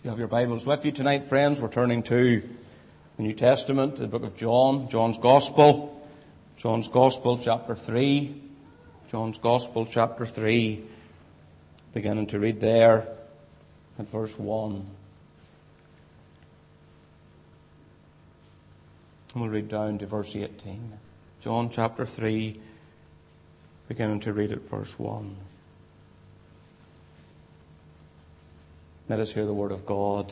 You have your Bibles with you tonight, friends. We're turning to the New Testament, the book of John, John's Gospel, chapter 3. John's Gospel, chapter 3, beginning to read there at verse 1. And we'll read down to verse 18. John chapter 3, beginning to read at verse 1. Let us hear the word of God.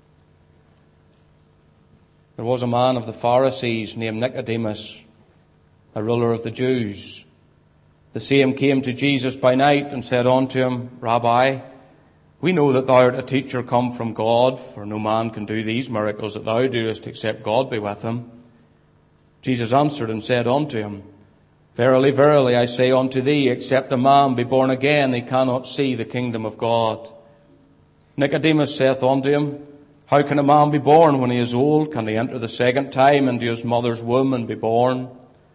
There was a man of the Pharisees named Nicodemus, a ruler of the Jews. The same came to Jesus by night and said unto him, Rabbi, we know that thou art a teacher come from God, for no man can do these miracles that thou doest except God be with him. Jesus answered and said unto him, Verily, verily, I say unto thee, except a man be born again, he cannot see the kingdom of God. Nicodemus saith unto him, How can a man be born when he is old? Can he enter the second time into his mother's womb and be born?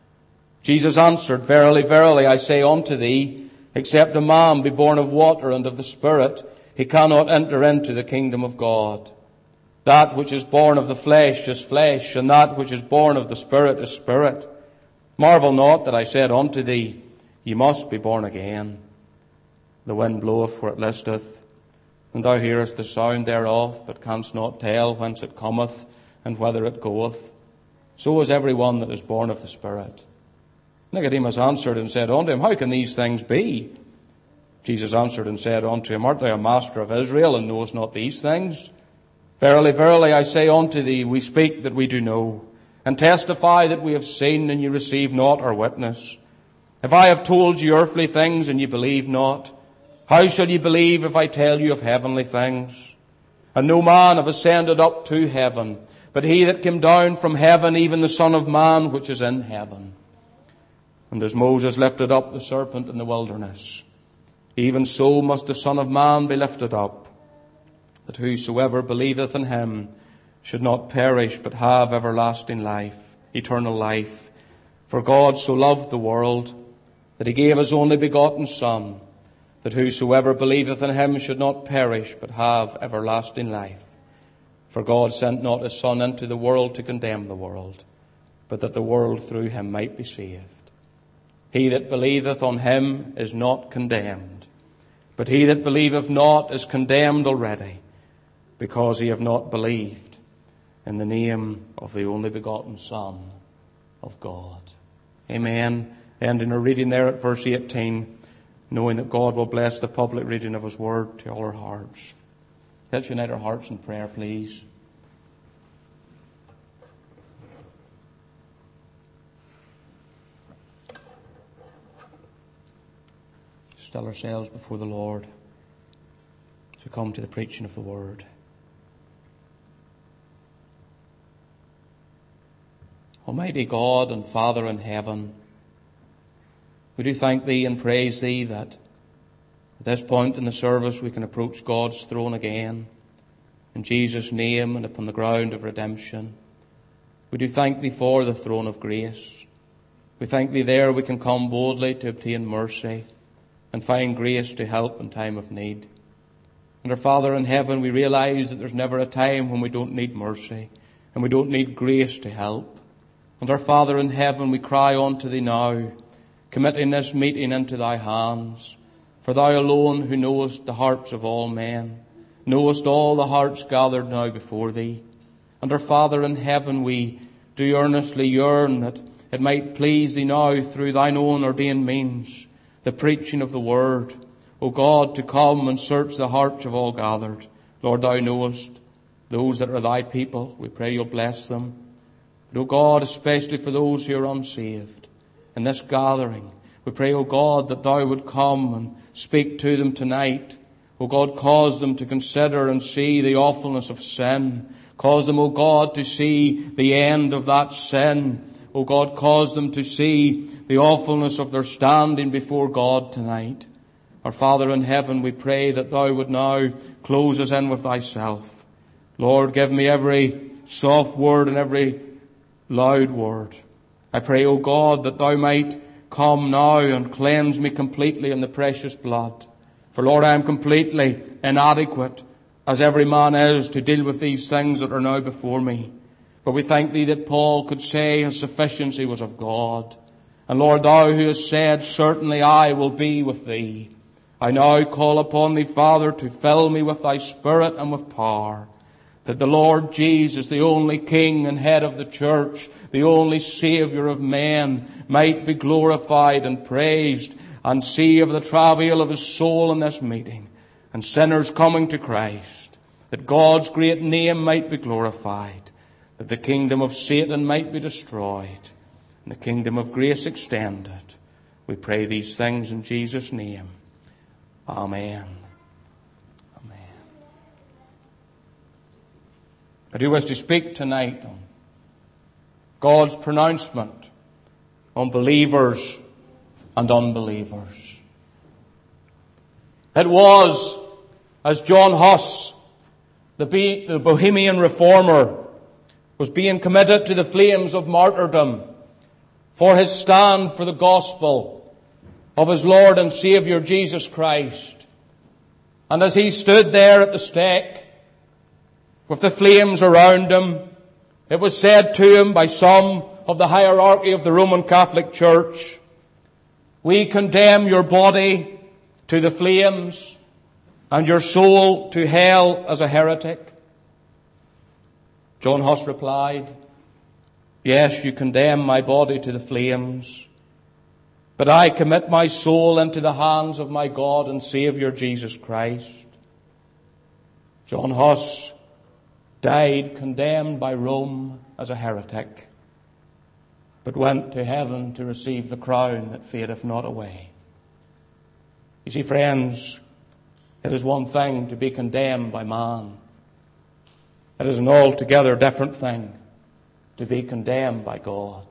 Jesus answered, Verily, verily, I say unto thee, except a man be born of water and of the Spirit, he cannot enter into the kingdom of God. That which is born of the flesh is flesh, and that which is born of the Spirit is spirit. Marvel not that I said unto thee, Ye must be born again. The wind bloweth where it listeth, and thou hearest the sound thereof, but canst not tell whence it cometh, and whither it goeth. So is every one that is born of the Spirit. Nicodemus answered and said unto him, How can these things be? Jesus answered and said unto him, Art thou a master of Israel, and knowest not these things? Verily, verily, I say unto thee, we speak that we do know, and testify that we have seen, and ye receive not our witness. If I have told you earthly things, and ye believe not, how shall ye believe if I tell you of heavenly things? And no man have ascended up to heaven, but he that came down from heaven, even the Son of Man which is in heaven. And as Moses lifted up the serpent in the wilderness, even so must the Son of Man be lifted up, that whosoever believeth in him should not perish, but have everlasting life, eternal life. For God so loved the world, that he gave his only begotten Son, that whosoever believeth in him should not perish, but have everlasting life. For God sent not his Son into the world to condemn the world, but that the world through him might be saved. He that believeth on him is not condemned, but he that believeth not is condemned already, because he have not believed in the name of the only begotten Son of God. Amen. Ending our reading there at verse 18, knowing that God will bless the public reading of his word to all our hearts. Let's unite our hearts in prayer, please. Still ourselves before the Lord as we come to the preaching of the word. Almighty God and Father in heaven, we do thank thee and praise thee that at this point in the service we can approach God's throne again in Jesus' name and upon the ground of redemption. We do thank thee for the throne of grace. We thank thee there we can come boldly to obtain mercy and find grace to help in time of need. And our Father in heaven, we realize that there's never a time when we don't need mercy and we don't need grace to help. And our Father in heaven, we cry unto thee now, committing this meeting into thy hands. For thou alone who knowest the hearts of all men, knowest all the hearts gathered now before thee. And our Father in heaven, we do earnestly yearn that it might please thee now through thine own ordained means, the preaching of the word, O God, to come and search the hearts of all gathered. Lord, thou knowest those that are thy people. We pray you'll bless them. But, O God, especially for those who are unsaved in this gathering, we pray, O God, that thou would come and speak to them tonight. O God, cause them to consider and see the awfulness of sin. Cause them, O God, to see the end of that sin. O God, cause them to see the awfulness of their standing before God tonight. Our Father in heaven, we pray that thou would now close us in with thyself. Lord, give me every soft word and every loud word. I pray, O God, that thou might come now and cleanse me completely in the precious blood. For Lord, I am completely inadequate as every man is, to deal with these things that are now before me. But we thank thee that Paul could say his sufficiency was of God. And Lord, thou who hast said, certainly I will be with thee, I now call upon thee, Father, to fill me with thy Spirit and with power, that the Lord Jesus, the only King and head of the church, the only Saviour of men, might be glorified and praised, and see of the travail of his soul in this meeting, and sinners coming to Christ, that God's great name might be glorified, that the kingdom of Satan might be destroyed, and the kingdom of grace extended. We pray these things in Jesus' name. Amen. Amen. I do wish to speak tonight on God's pronouncement on believers and unbelievers. It was as John Huss, the Bohemian reformer, was being committed to the flames of martyrdom for his stand for the gospel of his Lord and Saviour Jesus Christ. And as he stood there at the stake with the flames around him, it was said to him by some of the hierarchy of the Roman Catholic Church, "We condemn your body to the flames and your soul to hell as a heretic." John Huss replied, "Yes, you condemn my body to the flames, but I commit my soul into the hands of my God and Saviour Jesus Christ." John Huss died condemned by Rome as a heretic, but went to heaven to receive the crown that fadeth not away. You see, friends, it is one thing to be condemned by man. It is an altogether different thing to be condemned by God.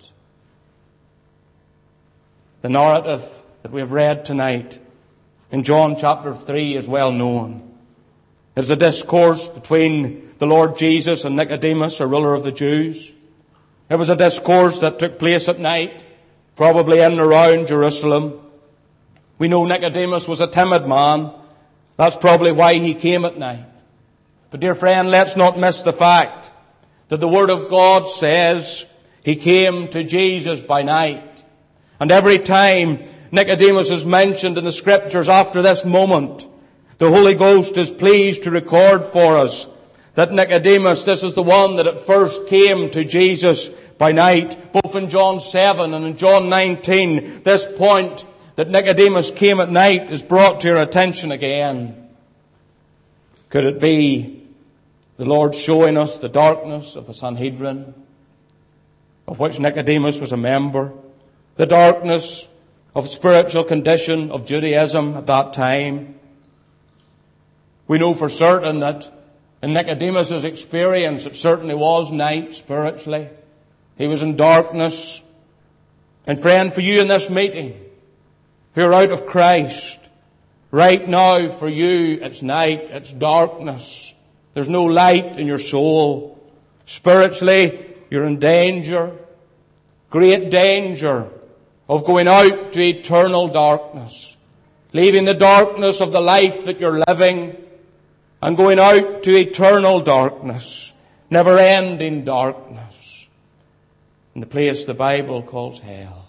The narrative that we have read tonight in John chapter 3 is well known. It is a discourse between the Lord Jesus and Nicodemus, a ruler of the Jews. It was a discourse that took place at night, probably in and around Jerusalem. We know Nicodemus was a timid man. That's probably why he came at night. But dear friend, let's not miss the fact that the Word of God says he came to Jesus by night. And every time Nicodemus is mentioned in the Scriptures after this moment, the Holy Ghost is pleased to record for us that Nicodemus, this is the one that at first came to Jesus by night. Both in John 7 and in John 19, this point that Nicodemus came at night is brought to your attention again. Could it be the Lord showing us the darkness of the Sanhedrin, of which Nicodemus was a member? The darkness of spiritual condition of Judaism at that time. We know for certain that in Nicodemus' experience it certainly was night spiritually. He was in darkness. And friend, for you in this meeting, who are out of Christ, right now for you it's night, it's darkness. There's no light in your soul. Spiritually, you're in danger, great danger of going out to eternal darkness, leaving the darkness of the life that you're living and going out to eternal darkness, never-ending darkness, in the place the Bible calls hell.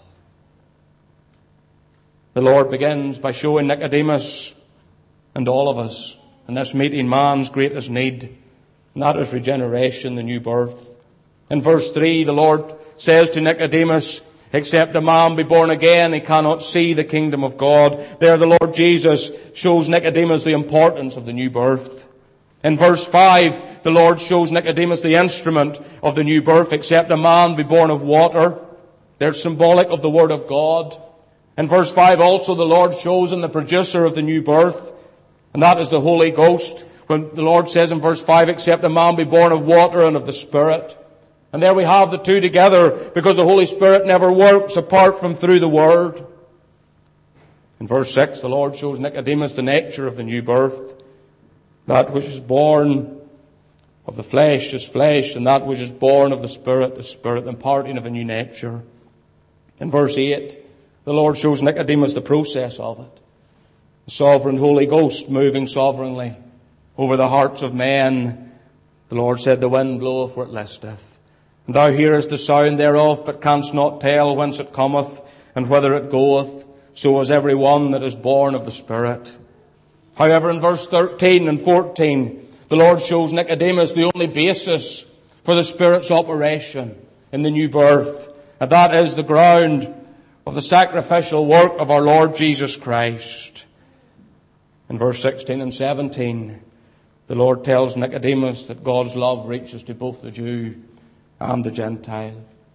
The Lord begins by showing Nicodemus and all of us in this meeting man's greatest need, and that is regeneration, the new birth. In verse 3, the Lord says to Nicodemus, "Except a man be born again, he cannot see the kingdom of God." There the Lord Jesus shows Nicodemus the importance of the new birth. In verse 5, the Lord shows Nicodemus the instrument of the new birth. Except a man be born of water. They're symbolic of the Word of God. In verse 5 also the Lord shows him the producer of the new birth, and that is the Holy Ghost. When the Lord says in verse 5, "Except a man be born of water and of the Spirit." And there we have the two together, because the Holy Spirit never works apart from through the Word. In verse 6, the Lord shows Nicodemus the nature of the new birth. That which is born of the flesh is flesh, and that which is born of the Spirit is spirit, imparting of a new nature. In verse 8, the Lord shows Nicodemus the process of it. The sovereign Holy Ghost moving sovereignly over the hearts of men. The Lord said, the wind bloweth where it listeth, and thou hearest the sound thereof, but canst not tell whence it cometh, and whither it goeth. So is every one that is born of the Spirit. However, in verse 13 and 14, the Lord shows Nicodemus the only basis for the Spirit's operation in the new birth, and that is the ground of the sacrificial work of our Lord Jesus Christ. In verse 16 and 17, the Lord tells Nicodemus that God's love reaches to both the Jew and the Gentile.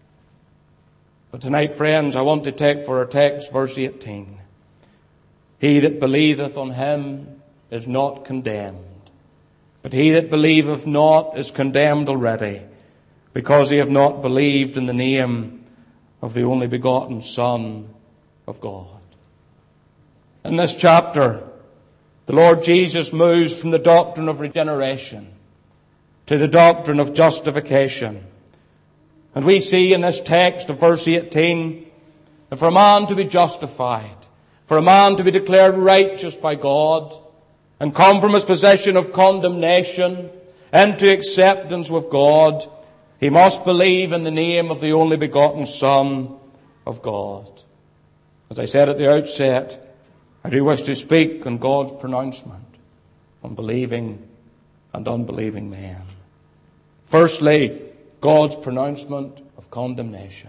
But tonight, friends, I want to take for our text verse 18. He that believeth on him is not condemned, but he that believeth not is condemned already, because he have not believed in the name of the only begotten Son of God. In this chapter, the Lord Jesus moves from the doctrine of regeneration to the doctrine of justification. And we see in this text of verse 18 that for a man to be justified, for a man to be declared righteous by God and come from his position of condemnation into acceptance with God, he must believe in the name of the only begotten Son of God. As I said at the outset, I do wish to speak on God's pronouncement on believing and unbelieving men. Firstly, God's pronouncement of condemnation.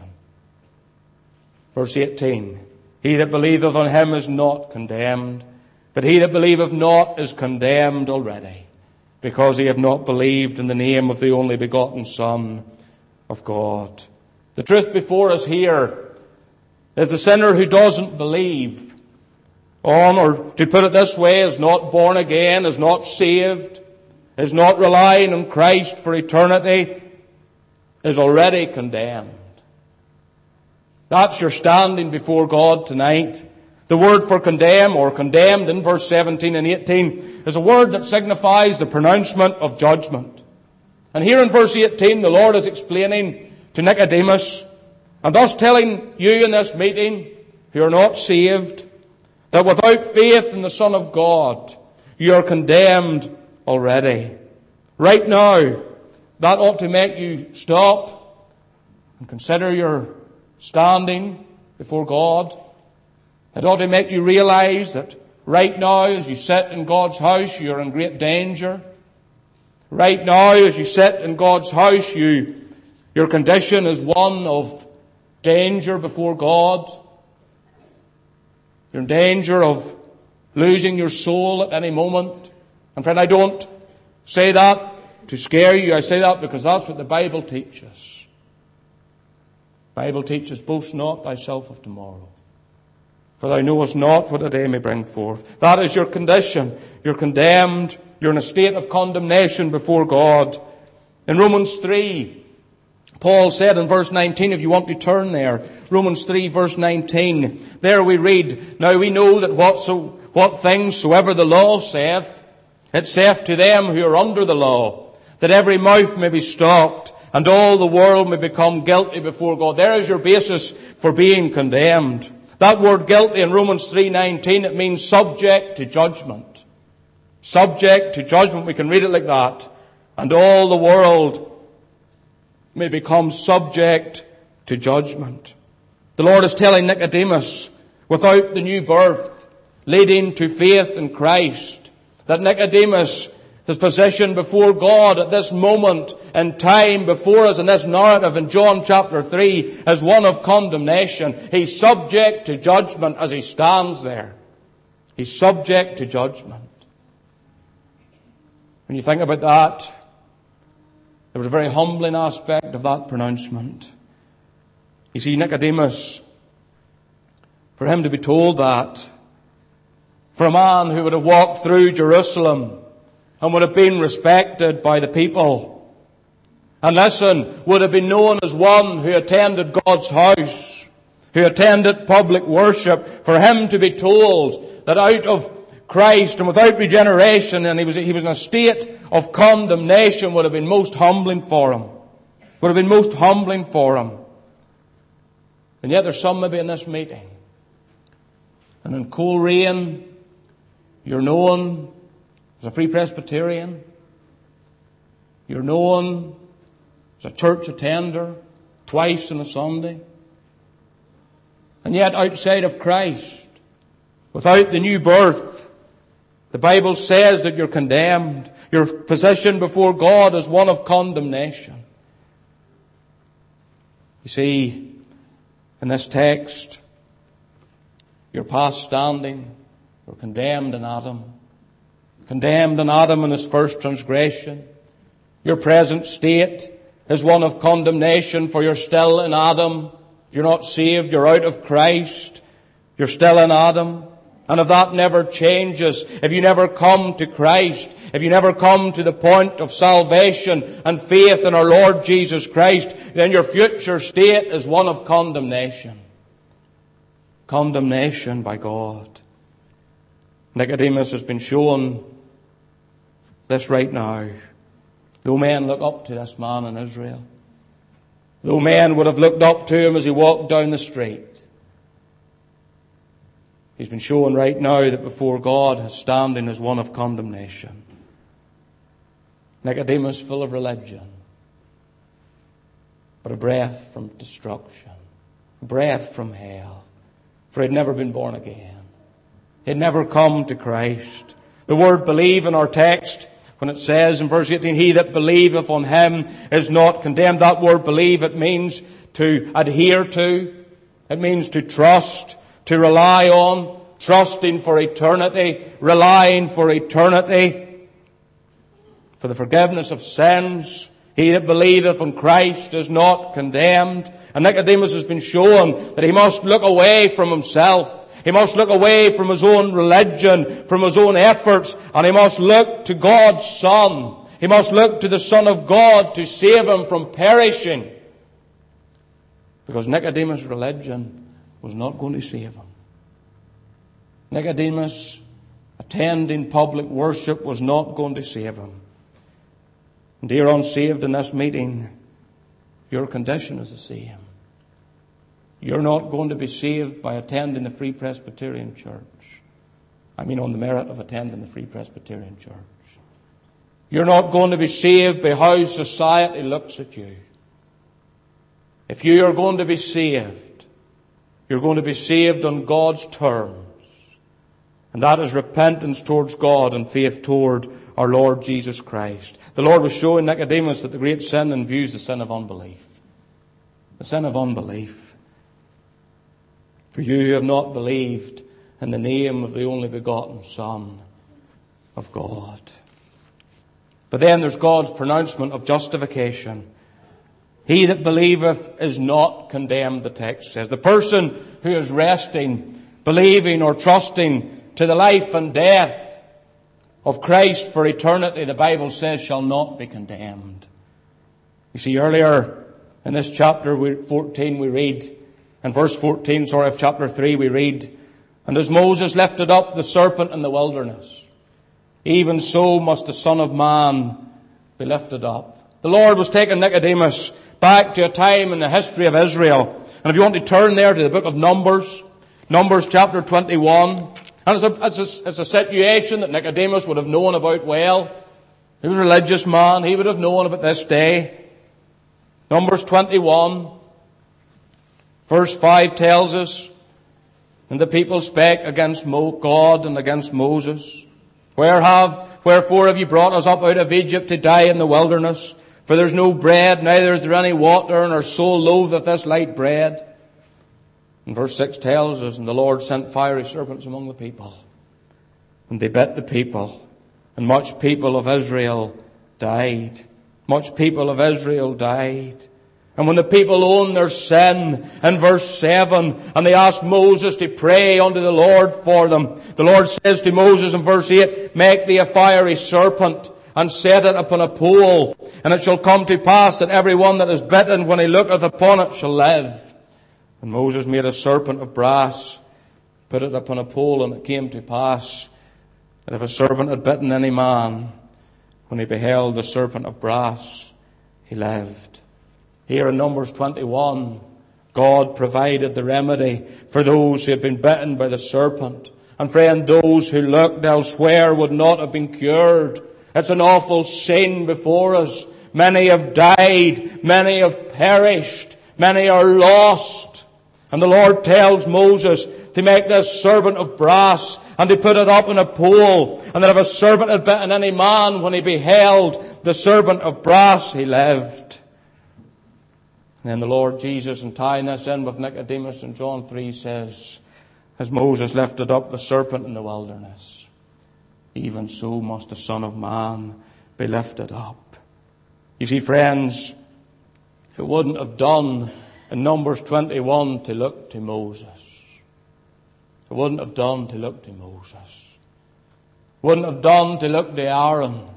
Verse 18, he that believeth on him is not condemned, but he that believeth not is condemned already, because he hath not believed in the name of the only begotten Son of God. The truth before us here is the sinner who doesn't believe on, or to put it this way, is not born again, is not saved, is not relying on Christ for eternity, is already condemned. That's your standing before God tonight. The word for condemn or condemned in verse 17 and 18 is a word that signifies the pronouncement of judgment. And here in verse 18, the Lord is explaining to Nicodemus, and thus telling you in this meeting who are not saved, that without faith in the Son of God, you are condemned already. Right now, that ought to make you stop and consider your standing before God. It ought to make you realize that right now, as you sit in God's house, you're in great danger. Right now, as you sit in God's house, your condition is one of danger before God. You're in danger of losing your soul at any moment. And friend, I don't say that to scare you. I say that because that's what the Bible teaches. The Bible teaches, boast not thyself of tomorrow, for thou knowest not what a day may bring forth. That is your condition. You're condemned. You're in a state of condemnation before God. In Romans 3, Paul said in verse 19, if you want to turn there, Romans 3 verse 19, there we read, now we know that what things soever the law saith, it saith to them who are under the law, that every mouth may be stopped, and all the world may become guilty before God. There is your basis for being condemned. That word guilty in Romans 3:19, it means subject to judgment. Subject to judgment, we can read it like that. And all the world may become subject to judgment. The Lord is telling Nicodemus, without the new birth leading to faith in Christ, that Nicodemus, his position before God at this moment in time before us in this narrative in John chapter 3 is one of condemnation. He's subject to judgment as he stands there. He's subject to judgment. When you think about that, there was a very humbling aspect of that pronouncement. You see, Nicodemus, for him to be told that, for a man who would have walked through Jerusalem and would have been respected by the people, and listen, would have been known as one who attended God's house, who attended public worship, for him to be told that out of Christ and without regeneration, and he was in a state of condemnation, would have been most humbling for him. Would have been most humbling for him. And yet there's some maybe in this meeting, and in cold rain, you're known as a Free Presbyterian. You're known as a church attender twice on a Sunday. And yet outside of Christ, without the new birth, the Bible says that you're condemned. Your position before God is one of condemnation. You see, in this text, your past standing, you're condemned in Adam. Condemned in Adam in his first transgression. Your present state is one of condemnation, for you're still in Adam. If you're not saved, you're out of Christ. You're still in Adam. And if that never changes, if you never come to Christ, if you never come to the point of salvation and faith in our Lord Jesus Christ, then your future state is one of condemnation. Condemnation by God. Nicodemus has been shown this right now. Though men look up to this man in Israel, though men would have looked up to him as he walked down the street, he's been shown right now that before God his standing is one of condemnation. Nicodemus, full of religion, but a breath from destruction, a breath from hell, for he'd never been born again. He'd never come to Christ. The word believe in our text, when it says in verse 18, he that believeth on him is not condemned. That word believe, it means to adhere to. It means to trust, to rely on, trusting for eternity, relying for eternity, for the forgiveness of sins. He that believeth on Christ is not condemned. And Nicodemus has been shown that he must look away from himself. He must look away from his own religion, from his own efforts, and he must look to God's Son. He must look to the Son of God to save him from perishing. Because Nicodemus' religion was not going to save him. Nicodemus attending public worship was not going to save him. And dear unsaved in this meeting, your condition is the same. You're not going to be saved by attending the Free Presbyterian Church. I mean on the merit of attending the Free Presbyterian Church. You're not going to be saved by how society looks at you. If you are going to be saved, you're going to be saved on God's terms. And that is repentance towards God and faith toward our Lord Jesus Christ. The Lord was showing Nicodemus that the great sin in view is the sin of unbelief. The sin of unbelief. For you have not believed in the name of the only begotten Son of God. But then there's God's pronouncement of justification. He that believeth is not condemned, the text says. The person who is resting, believing or trusting to the life and death of Christ for eternity, the Bible says, shall not be condemned. You see, earlier in this chapter 14 we read, in verse 14, of chapter 3 we read, and as Moses lifted up the serpent in the wilderness, even so must the Son of Man be lifted up. The Lord was taking Nicodemus back to a time in the history of Israel. And if you want to turn there to the book of Numbers chapter 21, and it's a situation that Nicodemus would have known about well. He was a religious man. He would have known about this day. Numbers 21. Verse 5 tells us, and the people spake against God and against Moses. Wherefore have you brought us up out of Egypt to die in the wilderness? For there's no bread, neither is there any water, and our soul loatheth this light bread. And verse 6 tells us, and the Lord sent fiery serpents among the people, and they bit the people, and much people of Israel died. Much people of Israel died. And when the people owned their sin, in verse 7, and they asked Moses to pray unto the Lord for them, the Lord says to Moses in verse 8, make thee a fiery serpent, and set it upon a pole, and it shall come to pass that every one that is bitten, when he looketh upon it, shall live. And Moses made a serpent of brass, put it upon a pole, and it came to pass that if a serpent had bitten any man, when he beheld the serpent of brass, he lived. Here in Numbers 21, God provided the remedy for those who had been bitten by the serpent. And friend, those who looked elsewhere would not have been cured. It's an awful sin before us. Many have died. Many have perished. Many are lost. And the Lord tells Moses to make this serpent of brass and to put it up on a pole. And that if a serpent had bitten any man, when he beheld the serpent of brass, he lived. And then the Lord Jesus, in tying this in with Nicodemus in John 3, says, as Moses lifted up the serpent in the wilderness, even so must the Son of Man be lifted up. You see, friends, it wouldn't have done in Numbers 21 to look to Moses. It wouldn't have done to look to Moses. It wouldn't have done to look to Aaron.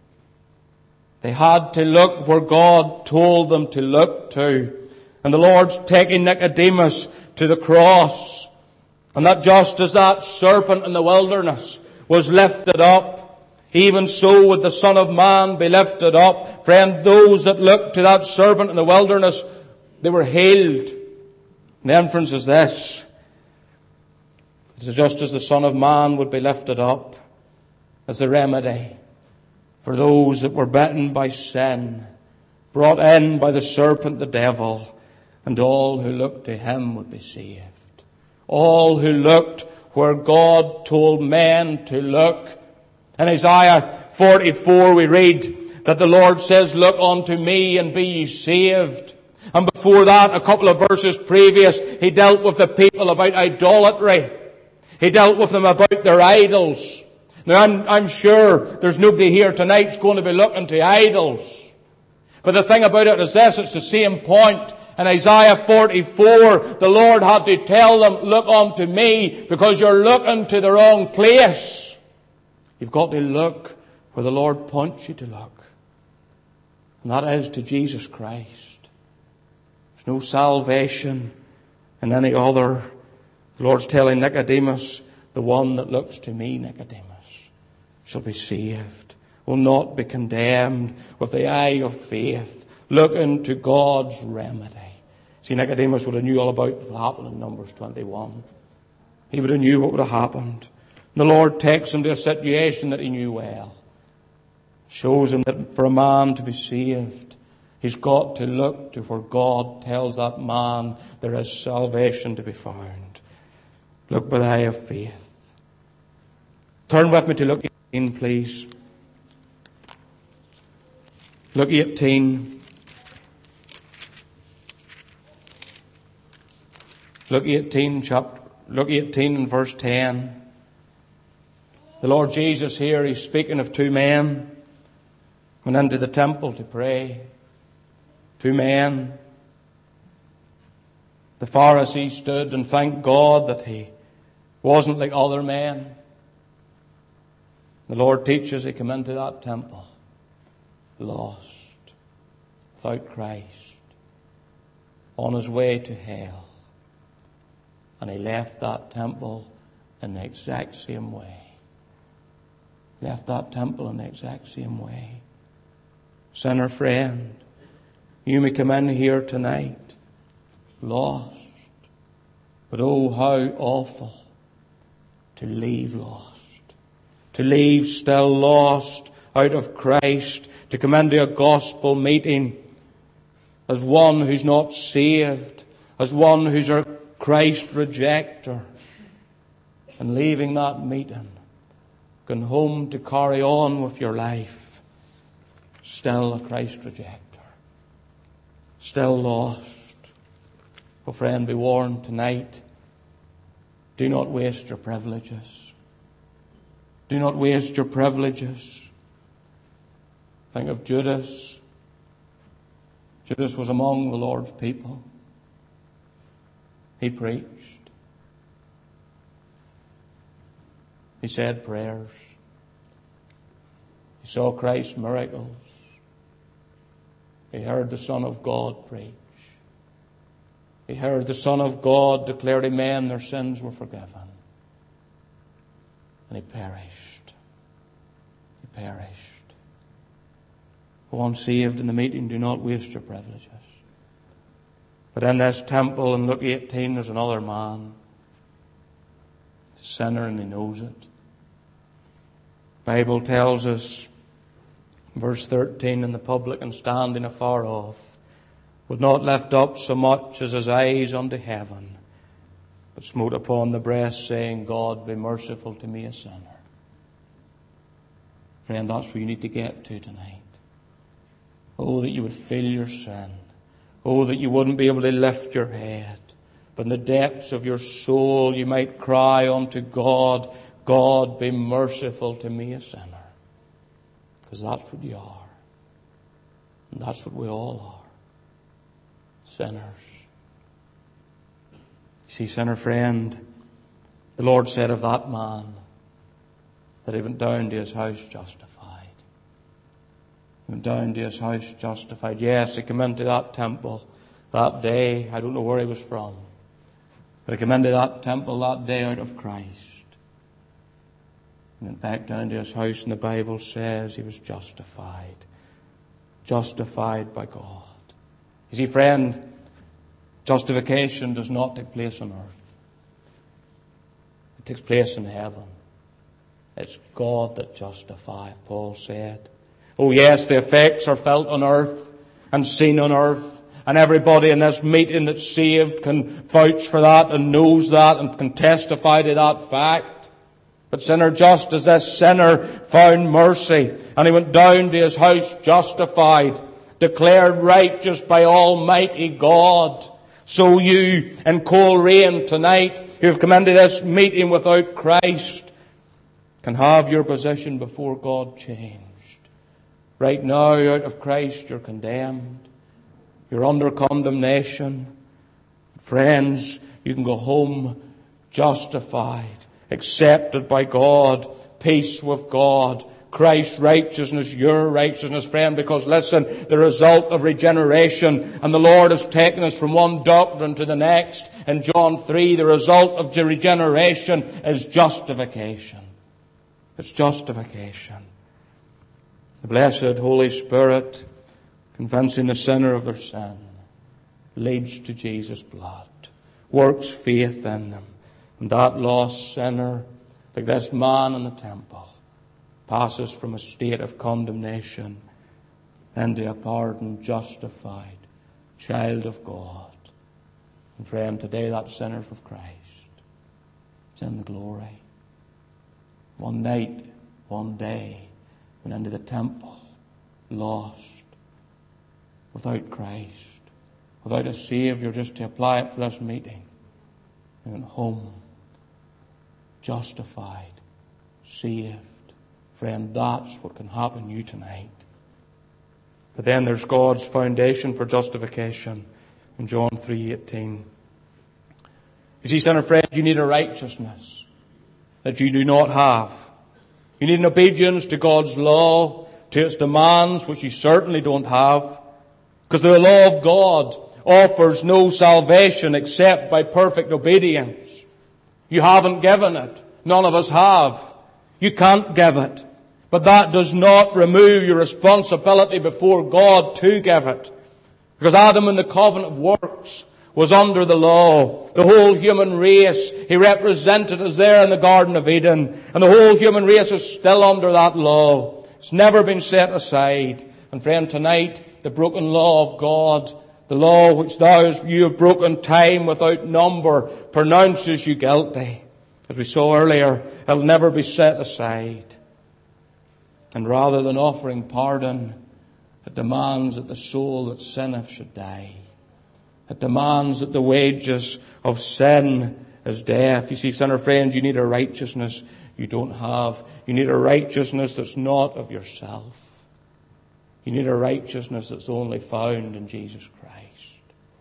They had to look where God told them to look to. And the Lord's taking Nicodemus to the cross. And that just as that serpent in the wilderness was lifted up, even so would the Son of Man be lifted up. Friend, those that looked to that serpent in the wilderness, they were healed. And the inference is this. It's just as the Son of Man would be lifted up as a remedy for those that were bitten by sin, brought in by the serpent, the devil, and all who looked to him would be saved. All who looked where God told men to look. In Isaiah 44 we read that the Lord says, look unto me and be ye saved. And before that, a couple of verses previous, he dealt with the people about idolatry. He dealt with them about their idols. Now I'm sure there's nobody here tonight who's going to be looking to idols. But the thing about it is this, it's the same point. In Isaiah 44, the Lord had to tell them, look unto me, because you're looking to the wrong place. You've got to look where the Lord points you to look. And that is to Jesus Christ. There's no salvation in any other. The Lord's telling Nicodemus, the one that looks to me, Nicodemus, shall be saved, will not be condemned, with the eye of faith, looking to God's remedy. See, Nicodemus would have knew all about what happened in Numbers 21. He would have knew what would have happened. And the Lord takes him to a situation that he knew well. Shows him that for a man to be saved, he's got to look to where God tells that man there is salvation to be found. Look by the eye of faith. Turn with me to Luke 18, please. Luke 18. Luke 18 and verse 10. The Lord Jesus here, he's speaking of two men went into the temple to pray. Two men. The Pharisee stood and thanked God that he wasn't like other men. The Lord teaches he came into that temple lost, without Christ, on his way to hell. And he left that temple in the exact same way. Left that temple in the exact same way. Sinner friend, you may come in here tonight lost. But oh, how awful to leave lost. To leave still lost out of Christ. To come into a gospel meeting as one who's not saved. As one who's a Christ rejecter. And leaving that meeting, going home to carry on with your life, still a Christ rejecter. Still lost. Oh friend, be warned tonight. Do not waste your privileges. Do not waste your privileges. Think of Judas. Judas was among the Lord's people. He preached. He said prayers. He saw Christ's miracles. He heard the Son of God preach. He heard the Son of God declare to men their sins were forgiven. And he perished. He perished. Go unsaved in the meeting, do not waste your privileges. But in this temple in Luke 18, there's another man. sinner, and he knows it. The Bible tells us, verse 13, and the publican standing afar off would not lift up so much as his eyes unto heaven, but smote upon the breast, saying, God, be merciful to me, a sinner. Friend, that's where you need to get to tonight. Oh, that you would feel your sin. Oh, that you wouldn't be able to lift your head. But in the depths of your soul you might cry unto God, God, be merciful to me, a sinner. Because that's what you are. And that's what we all are. Sinners. See, sinner friend, the Lord said of that man that he went down to his house justified. He went down to his house justified. Yes, he came into that temple that day. I don't know where he was from. But he came into that temple that day out of Christ. He went back down to his house, and the Bible says he was justified. Justified by God. You see, friend, justification does not take place on earth. It takes place in heaven. It's God that justifieth, Paul said. Oh yes, the effects are felt on earth and seen on earth. And everybody in this meeting that's saved can vouch for that and knows that and can testify to that fact. But sinner, just as this sinner found mercy and he went down to his house justified, declared righteous by Almighty God, so you in Coleraine tonight who have come into this meeting without Christ can have your position before God changed. Right now, out of Christ, you're condemned. You're under condemnation. Friends, you can go home justified, accepted by God, peace with God, Christ's righteousness, your righteousness, friend, because listen, the result of regeneration, and the Lord has taken us from one doctrine to the next. In John 3, the result of regeneration is justification. It's justification. The blessed Holy Spirit, convincing the sinner of their sin, leads to Jesus' blood, works faith in them. And that lost sinner, like this man in the temple, passes from a state of condemnation into a pardoned, justified child of God. And friend, today that sinner for Christ is in the glory. One night, one day, went into the temple, lost, without Christ, without a Savior, just to apply it for this meeting. He went home, justified, saved. Friend, that's what can happen to you tonight. But then there's God's foundation for justification in John 3:18. You see, sinner friend, you need a righteousness that you do not have. You need an obedience to God's law, to its demands, which you certainly don't have. Because the law of God offers no salvation except by perfect obedience. You haven't given it. None of us have. You can't give it. But that does not remove your responsibility before God to give it. Because Adam in the covenant of works was under the law. The whole human race, he represented us there in the Garden of Eden. And the whole human race is still under that law. It's never been set aside. And friend, tonight, the broken law of God, the law which you have broken time without number, pronounces you guilty. As we saw earlier, it'll never be set aside. And rather than offering pardon, it demands that the soul that sinneth should die. It demands that the wages of sin is death. You see, sinner friends, you need a righteousness you don't have. You need a righteousness that's not of yourself. You need a righteousness that's only found in Jesus Christ.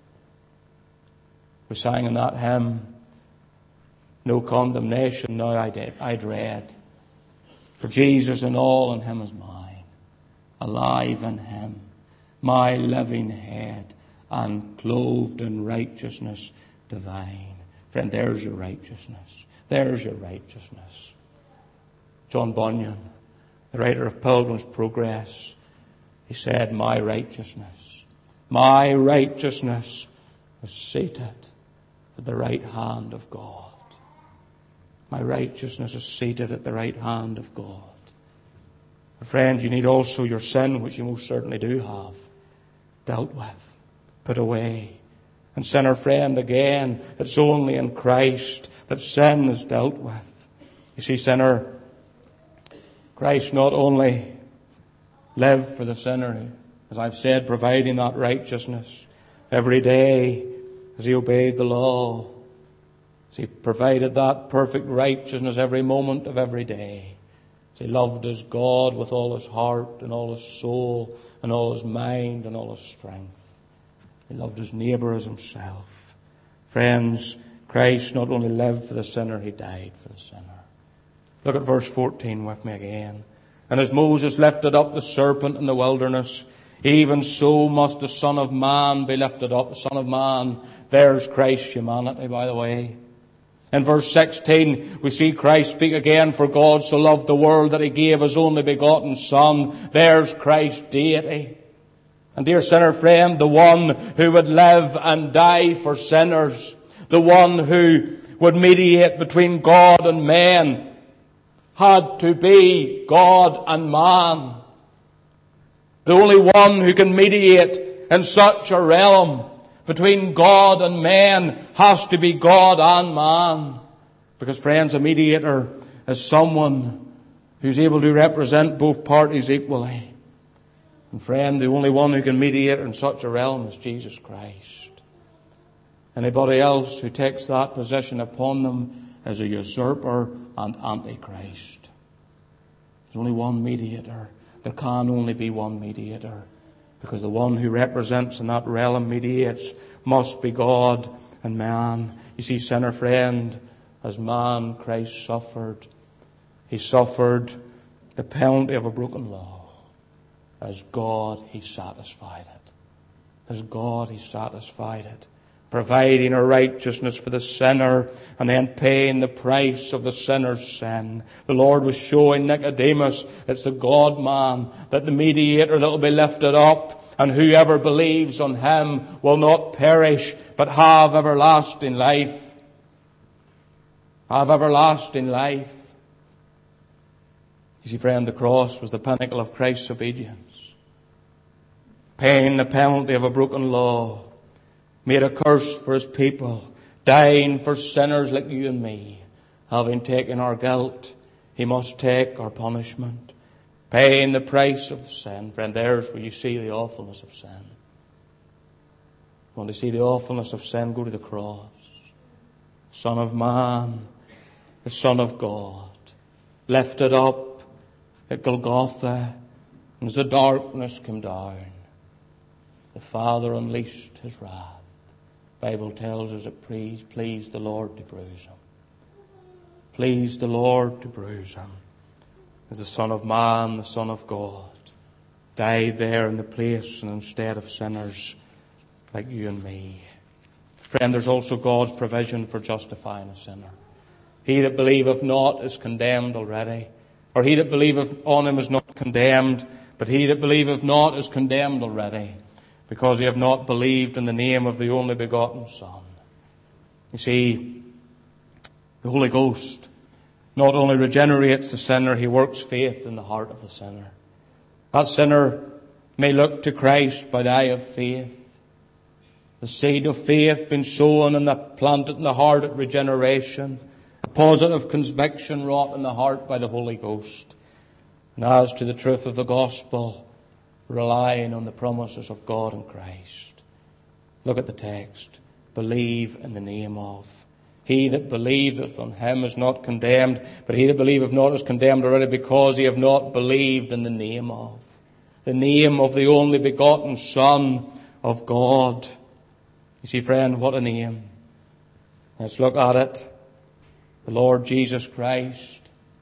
We sang in that hymn, no condemnation now I dread. For Jesus and all in Him is mine. Alive in Him, my living head, and clothed in righteousness divine. Friend, there's your righteousness. There's your righteousness. John Bunyan, the writer of Pilgrim's Progress, he said, my righteousness is seated at the right hand of God. My righteousness is seated at the right hand of God. Friends, you need also your sin, which you most certainly do have, dealt with, put away. And sinner friend, again, it's only in Christ that sin is dealt with. You see, sinner, Christ not only lived for the sinner, as I've said, providing that righteousness every day as he obeyed the law, as he provided that perfect righteousness every moment of every day, as he loved his God with all his heart and all his soul and all his mind and all his strength. He loved his neighbour as himself. Friends, Christ not only lived for the sinner, he died for the sinner. Look at verse 14 with me again. And as Moses lifted up the serpent in the wilderness, even so must the Son of Man be lifted up. The Son of Man, there's Christ's humanity, by the way. In verse 16, we see Christ speak again, for God so loved the world that he gave his only begotten Son. There's Christ's deity. And dear sinner friend, the one who would live and die for sinners, the one who would mediate between God and men, had to be God and man. The only one who can mediate in such a realm between God and men has to be God and man. Because, friends, a mediator is someone who's able to represent both parties equally. And friend, the only one who can mediate in such a realm is Jesus Christ. Anybody else who takes that position upon them is a usurper and antichrist. There's only one mediator. There can only be one mediator. Because the one who represents in that realm mediates must be God and man. You see, sinner friend, as man Christ suffered. He suffered the penalty of a broken law. As God, he satisfied it. As God, he satisfied it. Providing a righteousness for the sinner and then paying the price of the sinner's sin. The Lord was showing Nicodemus, it's the God-man, that the mediator that will be lifted up, and whoever believes on him will not perish but have everlasting life. Have everlasting life. You see, friend, the cross was the pinnacle of Christ's obedience. Paying the penalty of a broken law, made a curse for his people, dying for sinners like you and me. Having taken our guilt, he must take our punishment. Paying the price of sin. Friend, there's where you see the awfulness of sin. Want to see the awfulness of sin? Go to the cross. Son of Man, the Son of God, lifted up at Golgotha, and as the darkness came down, the Father unleashed his wrath. The Bible tells us it pleased the Lord to bruise him. Pleased the Lord to bruise him. As the Son of Man, the Son of God, died there in the place and instead of sinners like you and me. Friend, there's also God's provision for justifying a sinner. He that believeth not is condemned already. Or he that believeth on him is not condemned, but he that believeth not is condemned already, because he have not believed in the name of the only begotten Son. You see, the Holy Ghost not only regenerates the sinner, he works faith in the heart of the sinner. That sinner may look to Christ by the eye of faith. The seed of faith been sown and planted in the heart at regeneration. A positive conviction wrought in the heart by the Holy Ghost. And as to the truth of the gospel, relying on the promises of God in Christ. Look at the text. Believe in the name of. He that believeth on him is not condemned, but he that believeth not is condemned already, because he have not believed in the name of. The name of the only begotten Son of God. You see, friend, what a name. Let's look at it. The Lord Jesus Christ.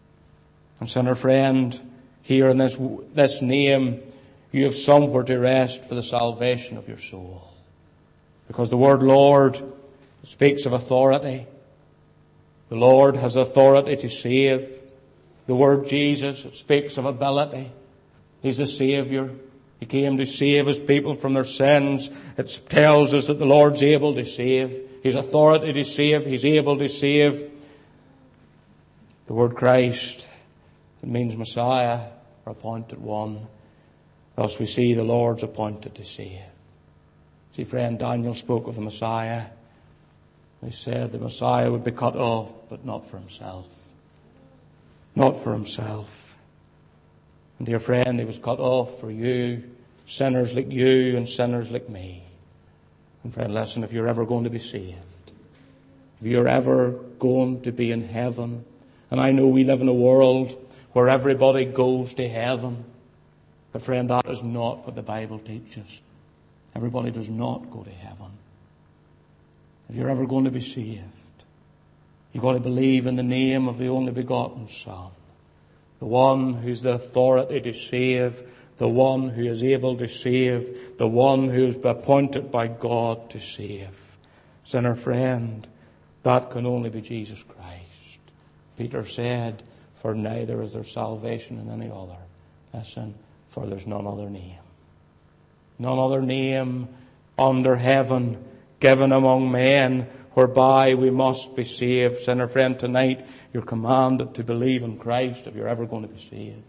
And sinner friend, here in this name, you have somewhere to rest for the salvation of your soul. Because the word Lord speaks of authority. The Lord has authority to save. The word Jesus, it speaks of ability. He's the Savior. He came to save his people from their sins. It tells us that the Lord's able to save. He's authority to save. He's able to save. The word Christ, it means Messiah or appointed one. Thus we see the Lord's appointed to save. See, friend, Daniel spoke of the Messiah. He said the Messiah would be cut off, but not for himself. Not for himself. And dear friend, he was cut off for you, sinners like you and sinners like me. And friend, listen, if you're ever going to be saved, if you're ever going to be in heaven, and I know we live in a world where everybody goes to heaven, but friend, that is not what the Bible teaches. Everybody does not go to heaven. If you're ever going to be saved, you've got to believe in the name of the only begotten Son, the one who's the authority to save, the one who is able to save, the one who is appointed by God to save. Sinner friend, that can only be Jesus Christ. Peter said, for neither is there salvation in any other. Listen, for there's none other name. None other name under heaven given among men whereby we must be saved. Sinner friend, tonight you're commanded to believe in Christ if you're ever going to be saved.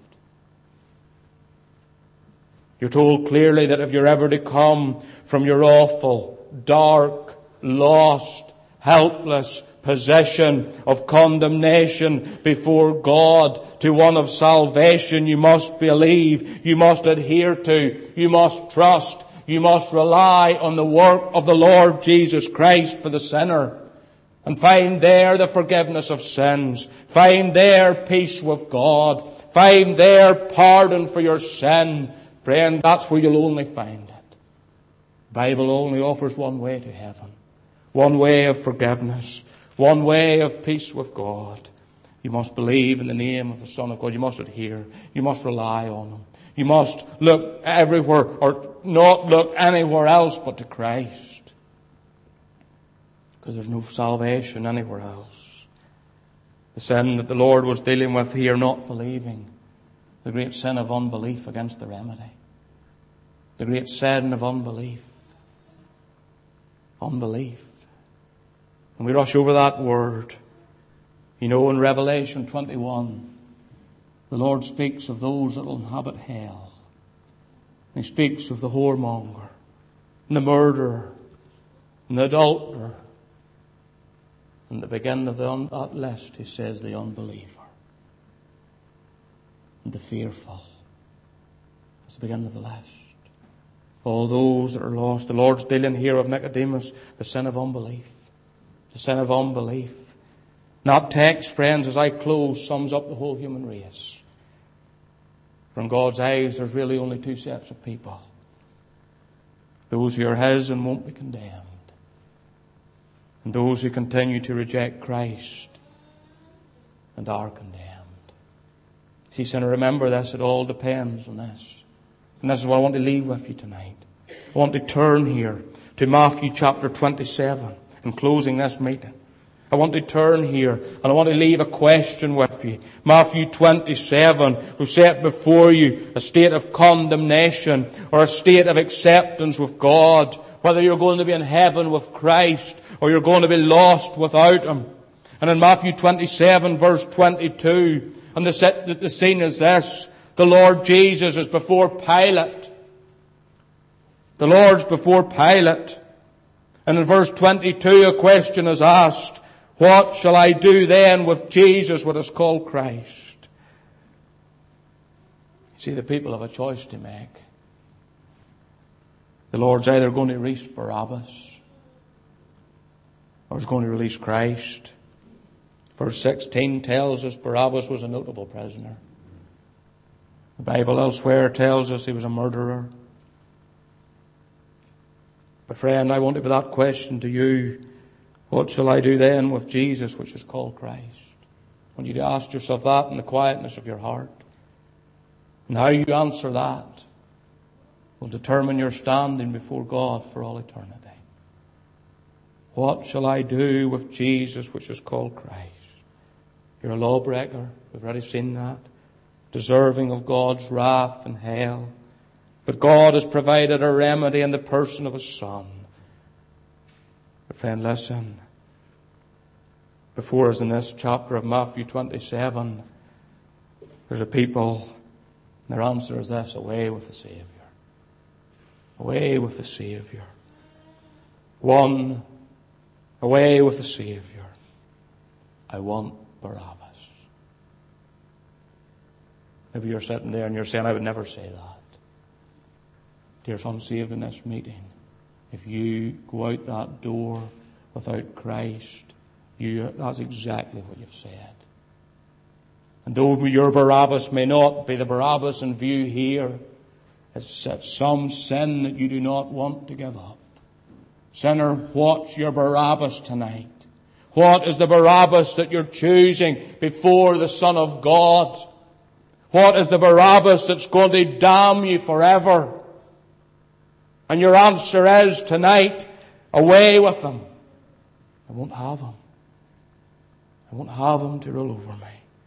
You're told clearly that if you're ever to come from your awful, dark, lost, helpless position of condemnation before God to one of salvation, you must believe, you must adhere to, you must trust, you must rely on the work of the Lord Jesus Christ for the sinner. And find there the forgiveness of sins. Find there peace with God. Find there pardon for your sin. Friend, that's where you'll only find it. The Bible only offers one way to heaven. One way of forgiveness. One way of peace with God. You must believe in the name of the Son of God. You must adhere. You must rely on Him. You must look everywhere or not look anywhere else but to Christ. Because there's no salvation anywhere else. The sin that the Lord was dealing with here, not believing. The great sin of unbelief against the remedy. The great sin of unbelief. Unbelief. And we rush over that word. You know, in Revelation 21, the Lord speaks of those that will inhabit hell. He speaks of the whoremonger, and the murderer, and the adulterer. And at the beginning of that list, he says the unbeliever. And the fearful. That's the beginning of the list. All those that are lost. The Lord's dealing here of Nicodemus, the sin of unbelief. The sin of unbelief. And that text, friends, as I close, sums up the whole human race. From God's eyes, there's really only two sets of people. Those who are His and won't be condemned. And those who continue to reject Christ and are condemned. See, sinner, remember this. It all depends on this. And this is what I want to leave with you tonight. I want to turn here to Matthew chapter 27 in closing this meeting. I want to turn here and I want to leave a question with you. Matthew 27 will set before you a state of condemnation or a state of acceptance with God. Whether you're going to be in heaven with Christ or you're going to be lost without Him. And in Matthew 27 verse 22, and the scene is this. The Lord Jesus is before Pilate. The Lord's before Pilate. And in verse 22 a question is asked. What shall I do then with Jesus, what is called Christ? See, the people have a choice to make. The Lord's either going to release Barabbas or He's going to release Christ. Verse 16 tells us Barabbas was a notable prisoner. The Bible elsewhere tells us he was a murderer. But friend, I want to put that question to you. What shall I do then with Jesus, which is called Christ? I want you to ask yourself that in the quietness of your heart. And how you answer that will determine your standing before God for all eternity. What shall I do with Jesus, which is called Christ? You're a lawbreaker. We've already seen that. Deserving of God's wrath and hell. But God has provided a remedy in the person of His Son. But friend, listen. before us in this chapter of Matthew 27, there's a people, and their answer is this: away with the Saviour. Away with the Saviour. One, away with the Saviour. I want Barabbas. Maybe you're sitting there and you're saying, I would never say that. Dear unsaved in this meeting, if you go out that door without Christ, that's exactly what you've said. And though your Barabbas may not be the Barabbas in view here, it's some sin that you do not want to give up. Sinner, what's your Barabbas tonight? What is the Barabbas that you're choosing before the Son of God? What is the Barabbas that's going to damn you forever? And your answer is tonight, away with them. I won't have him. I won't have him to rule over me.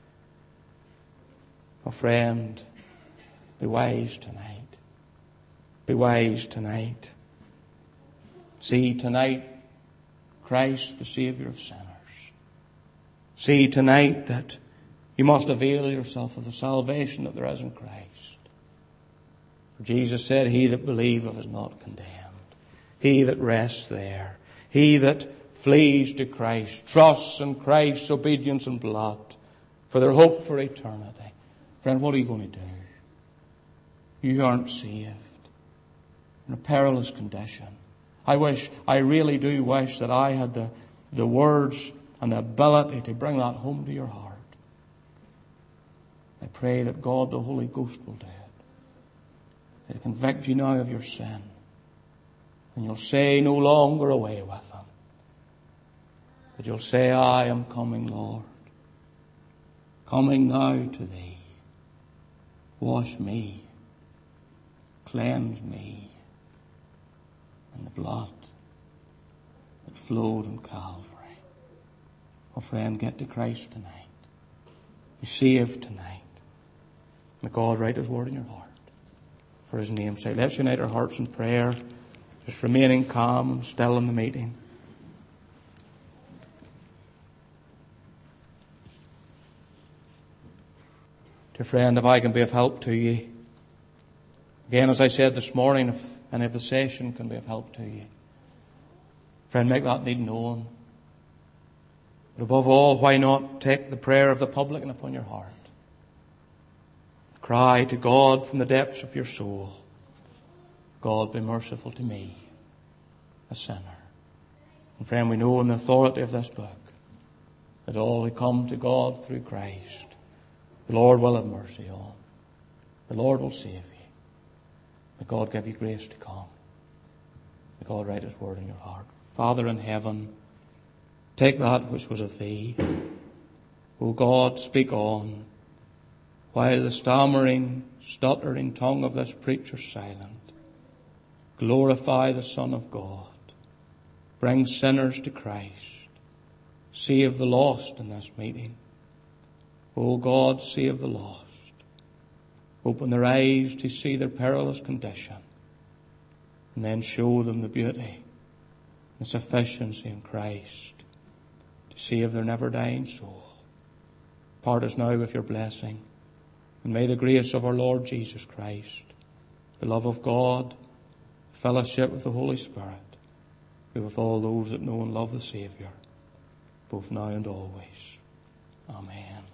My friend, be wise tonight. Be wise tonight. See tonight Christ, the Saviour of sinners. See tonight that you must avail yourself of the salvation that there is in Christ. For Jesus said, he that believeth is not condemned. He that rests there. He that flees to Christ, trusts in Christ's obedience and blood for their hope for eternity. Friend, what are you going to do? You aren't saved. In a perilous condition. I really do wish that I had the words and the ability to bring that home to your heart. I pray that God, the Holy Ghost, will do it. It'll convict you now of your sin. And you'll say no longer away with them. But you'll say, I am coming, Lord. Coming now to thee. Wash me. Cleanse me. In the blood that flowed on Calvary. Oh friend, get to Christ tonight. Be saved tonight. May God write His word in your heart. For His name's sake. Let's unite our hearts in prayer. Just remaining calm and still in the meeting. Dear friend, if I can be of help to you. Again, as I said this morning, if any of the session can be of help to you. Friend, make that need known. But above all, why not take the prayer of the publican upon your heart? Cry to God from the depths of your soul, God, be merciful to me, a sinner. And friend, we know in the authority of this book that all who come to God through Christ, the Lord will have mercy on. The Lord will save you. May God give you grace to come. May God write His word in your heart. Father in heaven, take that which was of thee. O God, speak on, while the stammering, stuttering tongue of this preacher is silent. Glorify the Son of God. Bring sinners to Christ. Save the lost in this meeting. O God, save the lost. Open their eyes to see their perilous condition, and then show them the beauty, the sufficiency in Christ to save their never-dying soul. Part us now with your blessing, and may the grace of our Lord Jesus Christ, the love of God, the fellowship of the Holy Spirit, be with all those that know and love the Saviour, both now and always. Amen.